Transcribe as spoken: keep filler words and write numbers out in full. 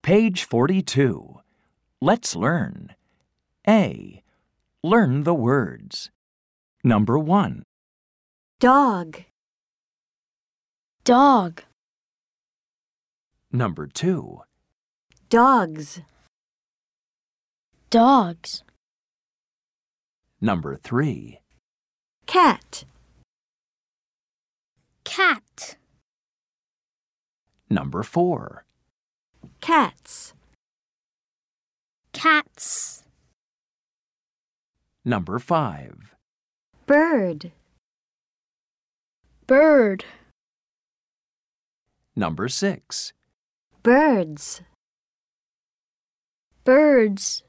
Page forty-two. Let's learn. A. Learn the words. Number one. Dog. Dog. Number two. Dogs. Dogs. Number three. Cat. Cat. Number four. Cats. Cats. Number five. Bird. Bird. Number six. Birds. Birds.